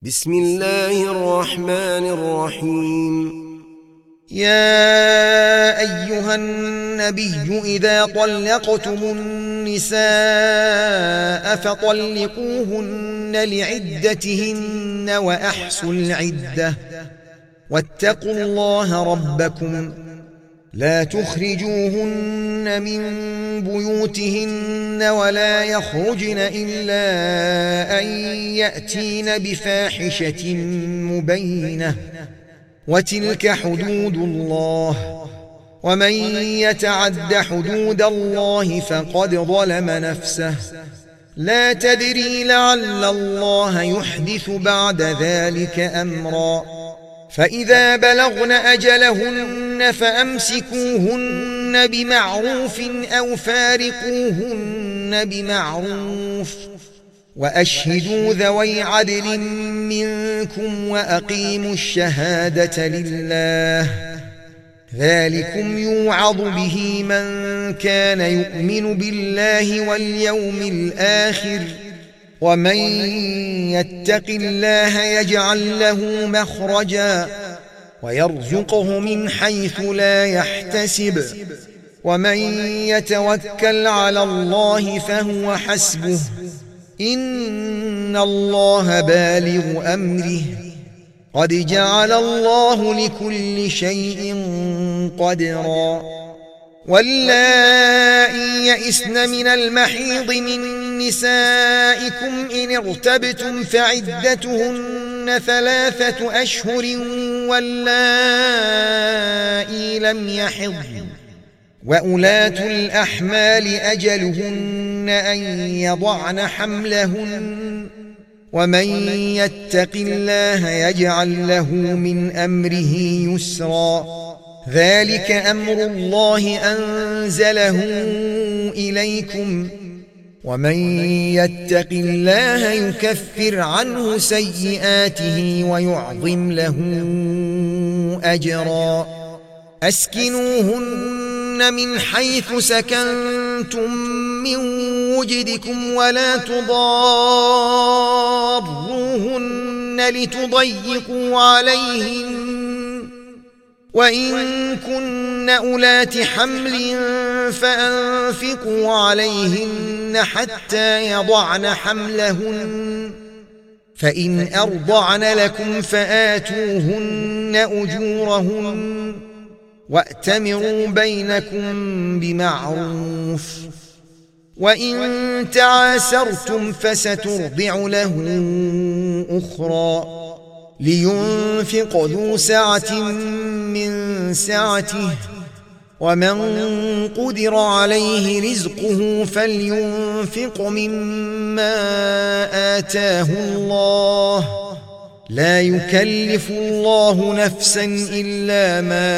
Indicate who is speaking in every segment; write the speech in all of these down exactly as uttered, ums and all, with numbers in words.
Speaker 1: بسم الله الرحمن الرحيم.
Speaker 2: يا أيها النبي إذا طلقتم النساء فطلقوهن لعدتهن وأحصوا العدة واتقوا الله ربكم لا تخرجوهن من بيوتهن ولا يخرجن إلا أن يأتين بفاحشة مبينة وتلك حدود الله ومن يتعد حدود الله فقد ظلم نفسه لا تدري لعل الله يحدث بعد ذلك أمرا فإذا بلغن أجلهن فأمسكوهن بمعروف أو فارقوهن بمعروف وأشهدوا ذوي عدل منكم وأقيموا الشهادة لله ذلكم يوعظ به من كان يؤمن بالله واليوم الآخر ومن يتق الله يجعل له مخرجا ويرزقه من حيث لا يحتسب ومن يتوكل على الله فهو حسبه إن الله بالغ أمره قد جعل الله لكل شيء قدرا واللائي يئسن من المحيض من نسائكم إن ارتبتم فعدتهن ثلاثة أشهر واللائي لم يحضن وأولاة الأحمال أجلهن أن يضعن حملهن ومن يتق الله يجعل له من أمره يسرا ذلك أمر الله أنزله إليكم ومن يتق الله يكفر عنه سيئاته ويعظم له أجرا أسكنوهن من حيث سكنتم من وجدكم ولا تضاروهن لتضيقوا عليهن وإن كن أولات حمل فأنفقوا عليهن حتى يضعن حملهن فإن أرضعن لكم فآتوهن أجورهن وأتمروا بينكم بمعروف وإن تعاسرتم فسترضع له أخرى لينفق ذو سعة من سعته ومن قدر عليه رزقه فلينفق مما آتاه الله لا يكلف الله نفسا إلا ما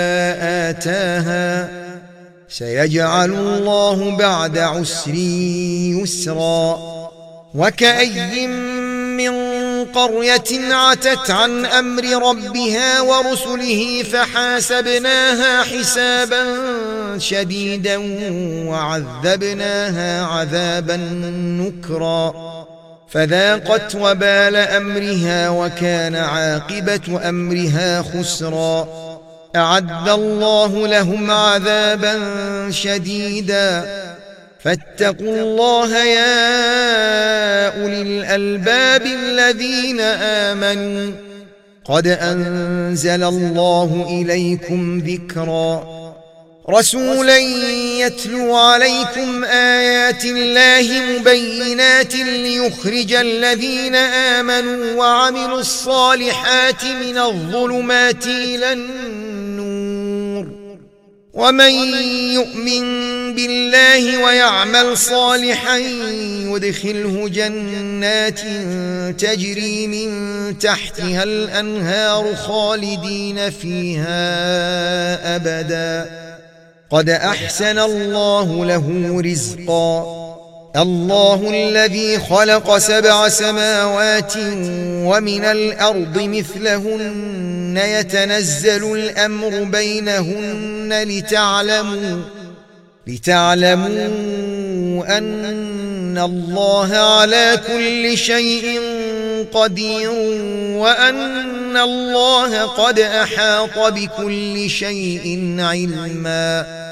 Speaker 2: آتاها سيجعل الله بعد عسر يسرا وكأي من قرية عتت عن أمر ربها ورسله فحاسبناها حسابا شديدا وعذبناها عذابا نكرا فذاقت وبال أمرها وكان عاقبة أمرها خسرا أعد الله لهم عذابا شديدا فاتقوا الله يا أولي الألباب الذين آمنوا قد أنزل الله إليكم ذكرا رسولا يتلو عليكم آيات الله مبينات ليخرج الذين آمنوا وعملوا الصالحات من الظلمات إلى النور ومن يؤمن بالله ويعمل صالحا يدخله جنات تجري من تحتها الأنهار خالدين فيها أبدا قد أحسن الله له رزقا الله الذي خلق سبع سماوات ومن الأرض مثلهن يتنزل الأمر بينهن لتعلموا لتعلموا أن الله على كل شيء قدير وأن الله قد أحاط بكل شيء علما.